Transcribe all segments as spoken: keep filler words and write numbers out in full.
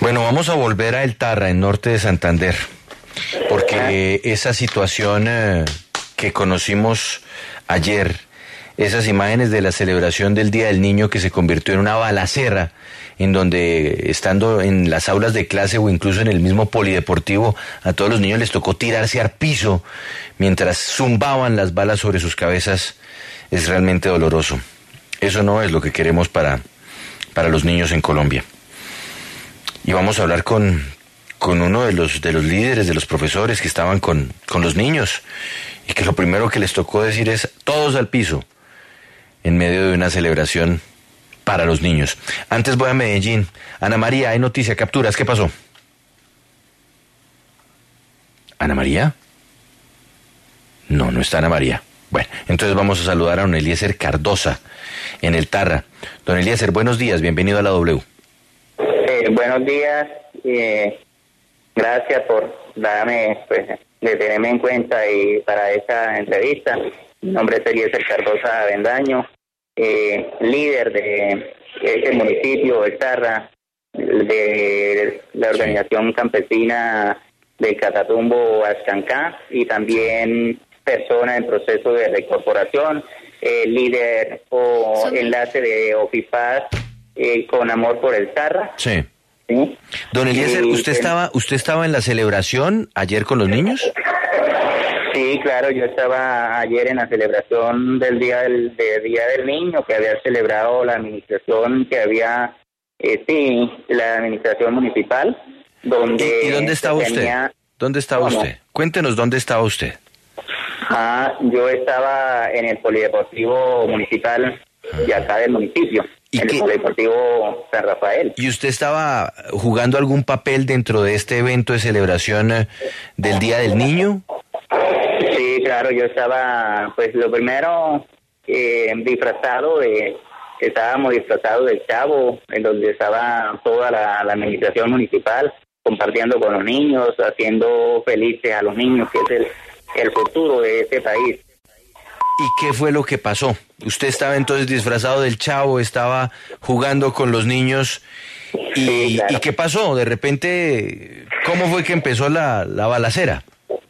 Bueno, vamos a volver a El Tarra, en norte de Santander, porque esa situación eh, que conocimos ayer, esas imágenes de la celebración del Día del Niño que se convirtió en una balacera, en donde estando en las aulas de clase o incluso en el mismo polideportivo, a todos los niños les tocó tirarse al piso mientras zumbaban las balas sobre sus cabezas, es realmente doloroso. Eso no es lo que queremos para, para los niños en Colombia. Y vamos a hablar con, con uno de los, de los líderes, de los profesores que estaban con, con los niños, y que lo primero que les tocó decir es todos al piso, en medio de una celebración para los niños. Antes voy a Medellín. Ana María, hay noticia, capturas, ¿qué pasó? ¿Ana María? No, no está Ana María. Bueno, entonces vamos a saludar a don Eliezer Cardosa, en El Tarra. Don Eliezer, buenos días, bienvenido a la W. Eh, buenos días, eh, gracias por darme, pues, de tenerme en cuenta y para esta entrevista. Mi nombre es Eliezer Cardosa Avendaño, eh, líder de este municipio, El Tarra, de la organización campesina del Catatumbo Ascancá, y también persona en proceso de reincorporación, eh, líder o ¿Sí? enlace de OFIPAS eh, con amor por El Tarra. Sí. ¿Sí? Don Eliezer, y, ¿usted estaba usted estaba en la celebración ayer con los niños? Sí, claro, yo estaba ayer en la celebración del Día del, del Día del Niño, que había celebrado la administración, que había, eh, sí, la administración municipal, donde... ¿Y, y dónde estaba tenía... usted? ¿Dónde estaba ¿Cómo? usted? Cuéntenos, ¿dónde estaba usted? Ah, yo estaba en el Polideportivo Municipal de acá del municipio, en qué? el Polideportivo San Rafael. ¿Y usted estaba jugando algún papel dentro de este evento de celebración del Día del Niño? Sí, claro, yo estaba, pues lo primero, eh, disfrazado de, estábamos disfrazados del Chavo, en donde estaba toda la, la administración municipal, compartiendo con los niños, haciendo felices a los niños, que es el, el futuro de este país. ¿Y qué fue lo que pasó? Usted estaba entonces disfrazado del Chavo, estaba jugando con los niños, y, sí, claro. ¿y qué pasó? De repente, ¿cómo fue que empezó la, la balacera?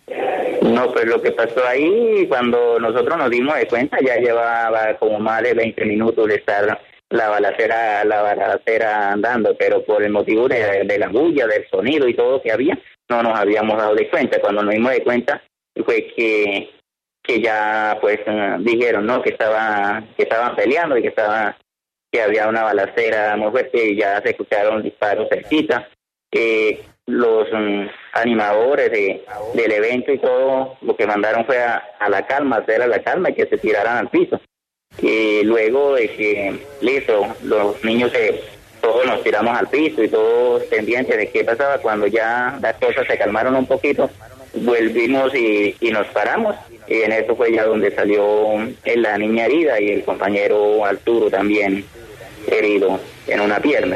No, pues lo que pasó ahí, cuando nosotros nos dimos de cuenta, ya llevaba como más de veinte minutos de estar la balacera, la balacera andando, pero por el motivo de, de la bulla, del sonido y todo que había, no nos habíamos dado de cuenta. Cuando nos dimos de cuenta fue que que ya pues uh, dijeron no que estaba que estaban peleando y que estaba que había una balacera muy fuerte, y ya se escucharon disparos cerquita. Que los um, animadores de, del evento y todo lo que mandaron fue a, a la calma, hacer a la calma y que se tiraran al piso. Y luego de que, listo, los niños se, todos nos tiramos al piso y todos pendientes de qué pasaba. Cuando ya las cosas se calmaron un poquito, volvimos y, y nos paramos, y en eso fue ya donde salió la niña herida y el compañero Arturo también herido en una pierna.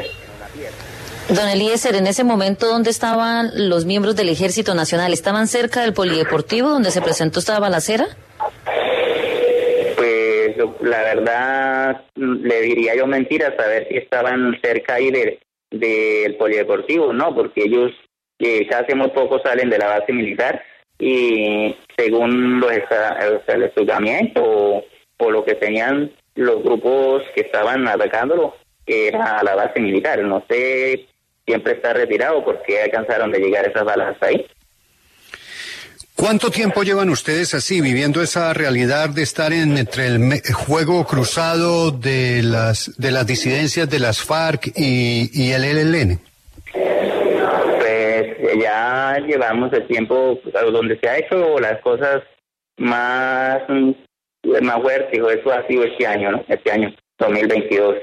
Don Eliezer, en ese momento, ¿dónde estaban los miembros del Ejército Nacional? ¿Estaban cerca del polideportivo donde se presentó esta balacera? Pues la verdad, le diría yo mentiras saber si estaban cerca ahí del de, polideportivo, no, porque ellos eh, casi muy poco salen de la base militar, y según los el estudiamiento o, o lo que tenían los grupos que estaban atacándolo, era la base militar. No sé, siempre está retirado porque alcanzaron de llegar esas balas ahí. ¿Cuánto tiempo llevan ustedes así, viviendo esa realidad de estar en, entre el me, juego cruzado de las de las disidencias de las FARC y, y el E L N? Pues ya llevamos el tiempo donde se ha hecho las cosas más, más fuertes, eso ha sido este año, ¿no? Este año, dos mil veintidós.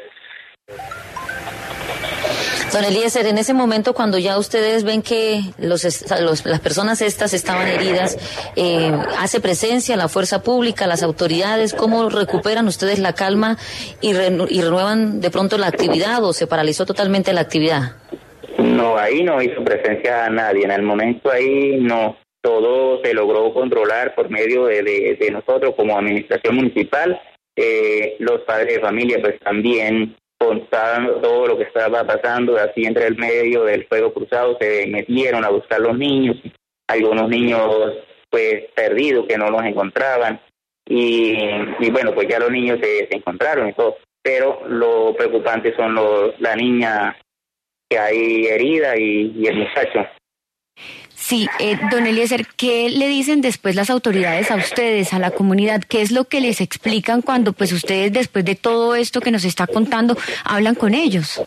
Don Eliezer, en ese momento cuando ya ustedes ven que los, los las personas estas estaban heridas, eh, ¿hace presencia la fuerza pública, las autoridades? ¿Cómo recuperan ustedes la calma y, renu y renuevan de pronto la actividad, o se paralizó totalmente la actividad? No, ahí no hizo presencia a nadie. En el momento ahí no. Todo se logró controlar por medio de, de, de nosotros como administración municipal. Eh, los padres de familia pues también contaban todo lo que estaba pasando, así entre el medio del fuego cruzado se metieron a buscar los niños, algunos niños pues perdidos que no los encontraban, y, y bueno, pues ya los niños se, se encontraron y todo, pero lo preocupante son los, la niña que hay herida y, y el muchacho. Sí, eh, don Eliezer, ¿qué le dicen después las autoridades a ustedes, a la comunidad? ¿Qué es lo que les explican cuando pues ustedes, después de todo esto que nos está contando, hablan con ellos?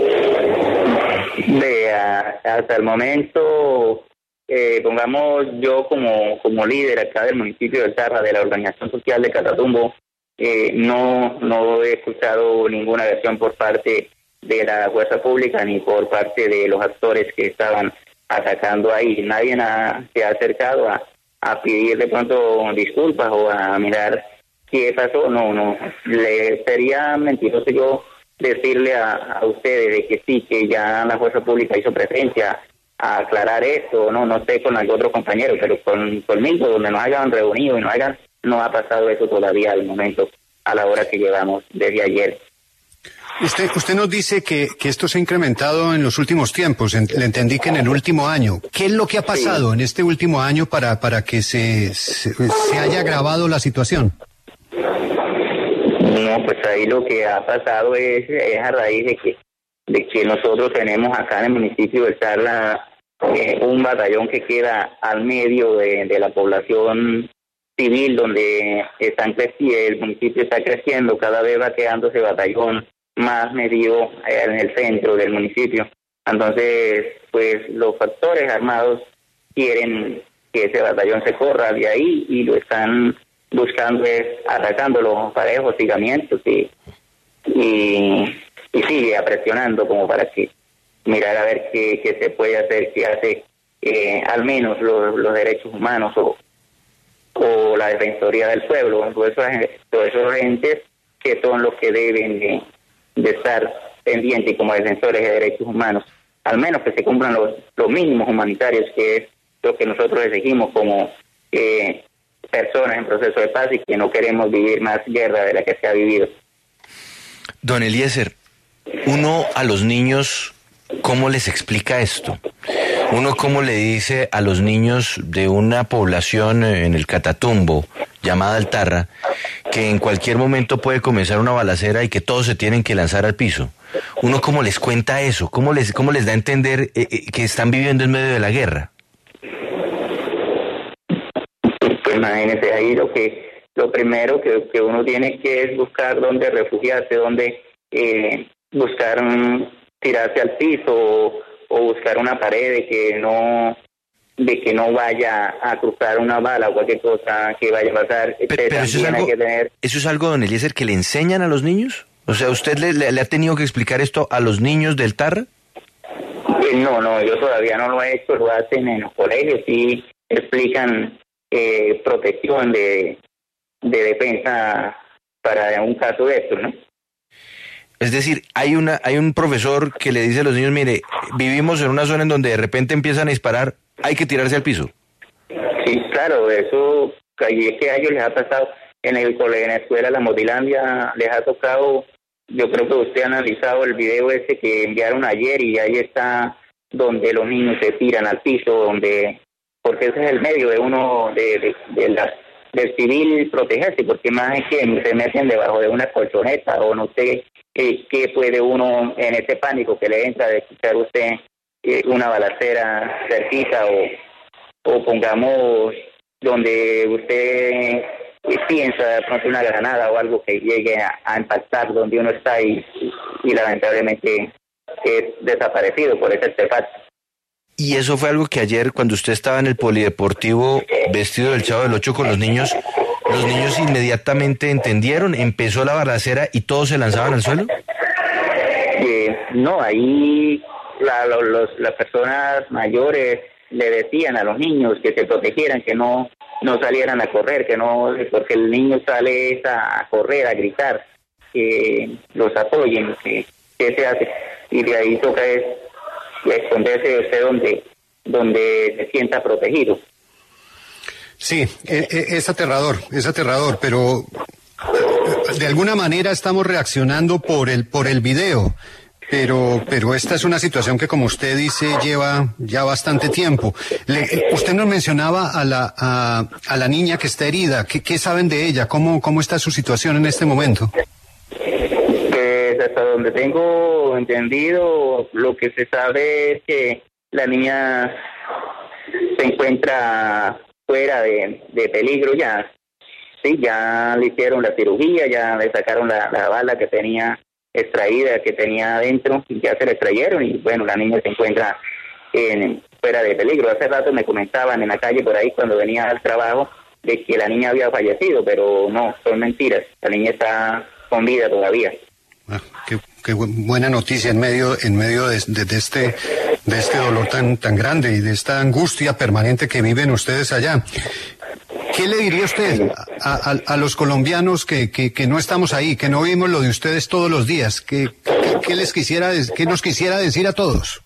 Vea, hasta el momento, eh, pongamos yo como, como líder acá del municipio de Tarra, de la organización social de Catatumbo, eh, no, no he escuchado ninguna versión por parte de la fuerza pública ni por parte de los actores que estaban atacando ahí. Nadie ha, se ha acercado a, a pedir de pronto disculpas o a mirar qué pasó. No, no, le sería mentiroso yo decirle a, a ustedes de que sí, que ya la fuerza pública hizo presencia a aclarar esto, no, no sé con algún otro compañero, pero con, conmigo, donde nos hayan reunido y nos hayan, no ha pasado eso todavía al momento, a la hora que llevamos desde ayer. Usted, usted nos dice que, que esto se ha incrementado en los últimos tiempos. En, le entendí que en el último año. ¿Qué es lo que ha pasado sí. en este último año para, para que se, se, se haya agravado la situación? No, pues ahí lo que ha pasado es, es a raíz de que, de que nosotros tenemos acá en el municipio de Tarra eh, un batallón que queda al medio de, de la población civil, donde están creciendo, el municipio está creciendo, cada vez va quedando ese batallón más medido en el centro del municipio. Entonces, pues los factores armados quieren que ese batallón se corra de ahí y lo están buscando, es atacándolo para hostigamientos y, y, y sigue presionando como para que mirar a ver qué, qué se puede hacer, qué hace eh, al menos los, los derechos humanos o, o la Defensoría del Pueblo, todos esos, todos esos entes que son los que deben de de estar pendientes como defensores de derechos humanos, al menos que se cumplan los, los mínimos humanitarios, que es lo que nosotros exigimos como eh, personas en proceso de paz y que no queremos vivir más guerra de la que se ha vivido. Don Eliezer, uno a los niños, ¿cómo les explica esto? Uno cómo le dice a los niños de una población en el Catatumbo, llamada Altarra, que en cualquier momento puede comenzar una balacera y que todos se tienen que lanzar al piso. Uno cómo les cuenta eso, cómo les, cómo les da a entender eh, eh, que están viviendo en medio de la guerra. Pues imagínese ahí lo que, lo primero que, que uno tiene que es buscar dónde refugiarse, dónde eh, buscar um, tirarse al piso o, o buscar una pared de que no de que no vaya a cruzar una bala o cualquier cosa que vaya a pasar. Pero, pero eso, es algo, que tener... ¿eso es algo, don Eliezer, que le enseñan a los niños? O sea, ¿usted le, le, le ha tenido que explicar esto a los niños del Tarra? Pues no, no, yo todavía no lo he hecho, lo hacen en los colegios, sí explican eh, protección de, de defensa para un caso de esto, ¿no? Es decir, hay una hay un profesor que le dice a los niños, mire, vivimos en una zona en donde de repente empiezan a disparar, hay que tirarse al piso. Sí, claro, eso es que a ellos les ha pasado en el colegio, en la escuela, la Motilandia, les ha tocado, yo creo que usted ha analizado el video ese que enviaron ayer y ahí está donde los niños se tiran al piso, donde porque ese es el medio de uno, de, de, de la, del civil protegerse, porque más es que se meten debajo de una colchoneta o no sé qué, qué puede uno en ese pánico que le entra de escuchar usted eh, una balacera cerquita o, o pongamos donde usted piensa de pronto una granada o algo que llegue a, a impactar donde uno está y, y lamentablemente es desaparecido por ese artefacto. Y eso fue algo que ayer, cuando usted estaba en el polideportivo vestido del Chavo del Ocho con los niños, ¿los niños inmediatamente entendieron? ¿Empezó la balacera y todos se lanzaban al suelo? Eh, no, ahí la, los, las personas mayores le decían a los niños que se protegieran, que no no salieran a correr, que no, porque el niño sale a correr, a gritar, que los apoyen, que, que se hace, y de ahí toca es esconderse usted donde, donde se sienta protegido. Sí, es aterrador, es aterrador, pero de alguna manera estamos reaccionando por el, por el video. Pero, pero esta es una situación que, como usted dice, lleva ya bastante tiempo. Le, usted nos mencionaba a la, a, a la niña que está herida. ¿Qué, qué saben de ella? ¿Cómo, cómo está su situación en este momento? Pues hasta donde tengo entendido, lo que se sabe es que la niña se encuentra fuera de, de peligro ya. Sí, ya le hicieron la cirugía, ya le sacaron la, la bala que tenía extraída, que tenía adentro, y ya se la extrayeron, y bueno, la niña se encuentra en, fuera de peligro. Hace rato me comentaban en la calle por ahí cuando venía al trabajo de que la niña había fallecido, pero no, son mentiras, la niña está con vida todavía. Ah, qué, qué buena noticia en medio en medio de, de, de este de este dolor tan tan grande y de esta angustia permanente que viven ustedes allá. ¿Qué le diría usted a, a, a los colombianos que, que, que no estamos ahí, que no vimos lo de ustedes todos los días? ¿Qué, qué, qué les quisiera, qué nos quisiera decir a todos?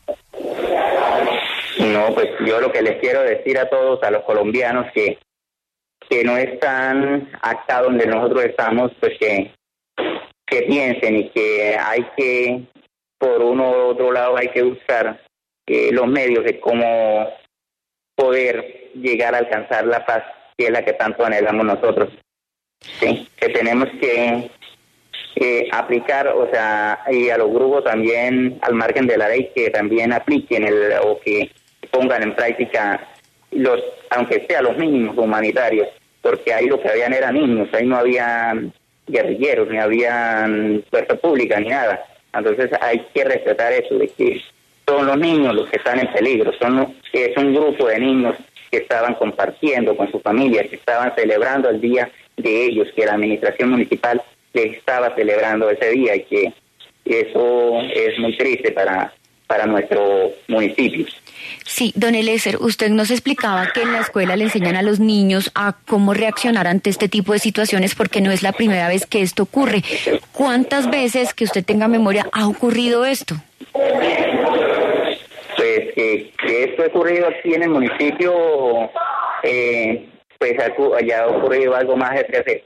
No, pues yo lo que les quiero decir a todos, a los colombianos que, que no están acá donde nosotros estamos, pues que, que piensen y que hay que, por uno u otro lado, hay que buscar eh, los medios de cómo poder llegar a alcanzar la paz, que es la que tanto anhelamos nosotros. Sí, que tenemos que eh, aplicar, o sea, y a los grupos también, al margen de la ley, que también apliquen el, o que pongan en práctica los, aunque sea los mínimos humanitarios, porque ahí lo que habían eran niños, ahí no había guerrilleros, ni había fuerza pública, ni nada. Entonces hay que respetar eso, de que son los niños los que están en peligro, son es un grupo de niños que estaban compartiendo con su familia, que estaban celebrando el día de ellos, que la administración municipal les estaba celebrando ese día, y que eso es muy triste para, para nuestro municipio. Sí, don Eliezer, usted nos explicaba que en la escuela le enseñan a los niños a cómo reaccionar ante este tipo de situaciones, porque no es la primera vez que esto ocurre. ¿Cuántas veces, que usted tenga memoria, ha ocurrido esto? Pues que, que esto ha ocurrido aquí en el municipio, eh, pues ya ha ocurrido algo más que hacer.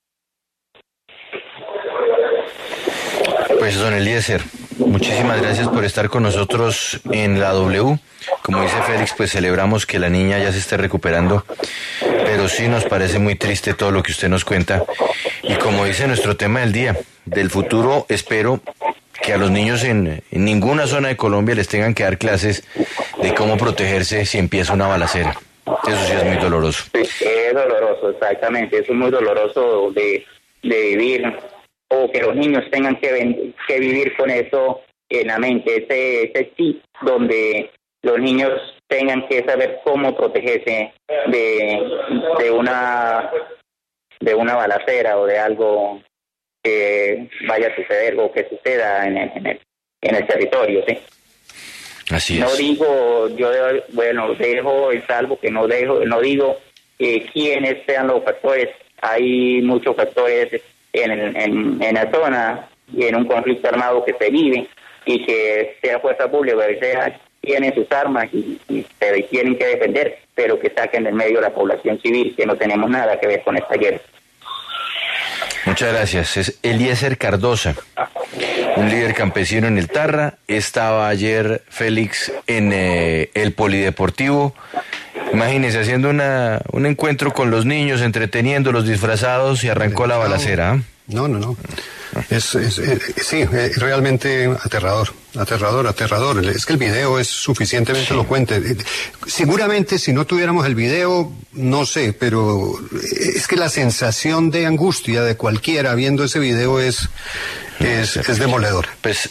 Pues don Eliezer, muchísimas gracias por estar con nosotros en la W. Como dice Félix, pues celebramos que la niña ya se esté recuperando, pero sí nos parece muy triste todo lo que usted nos cuenta. Y como dice nuestro tema del día, del futuro, espero que a los niños en, en ninguna zona de Colombia les tengan que dar clases de cómo protegerse si empieza una balacera. Eso sí es muy doloroso. Sí, es doloroso, exactamente. Eso es muy doloroso de, de vivir, o que los niños tengan que, ven, que vivir con eso en la mente, ese, ese chip donde los niños tengan que saber cómo protegerse de, de una de una balacera o de algo que vaya a suceder o que suceda en el, en el, en el territorio, ¿sí? Así es. No digo, yo, bueno, dejo el salvo que no dejo, no digo eh, quiénes sean los factores. Hay muchos factores en, en, en la zona y en un conflicto armado que se vive, y que sea fuerza pública, que sea, tienen sus armas y, y se tienen que defender, pero que saquen del medio a la población civil, que no tenemos nada que ver con esta guerra. Muchas gracias. Es Eliezer Cardosa, un líder campesino en el Tarra. Estaba ayer Félix en eh, el Polideportivo. Imagínense, haciendo una, un encuentro con los niños, entreteniéndolos, disfrazados, y arrancó la balacera. ¿eh? No, no, no. Es, es, es, sí, es realmente aterrador, aterrador, aterrador. Es que el video es suficientemente elocuente. Seguramente si no tuviéramos el video, no sé, pero es que la sensación de angustia de cualquiera viendo ese video es, es, es demoledora. Pues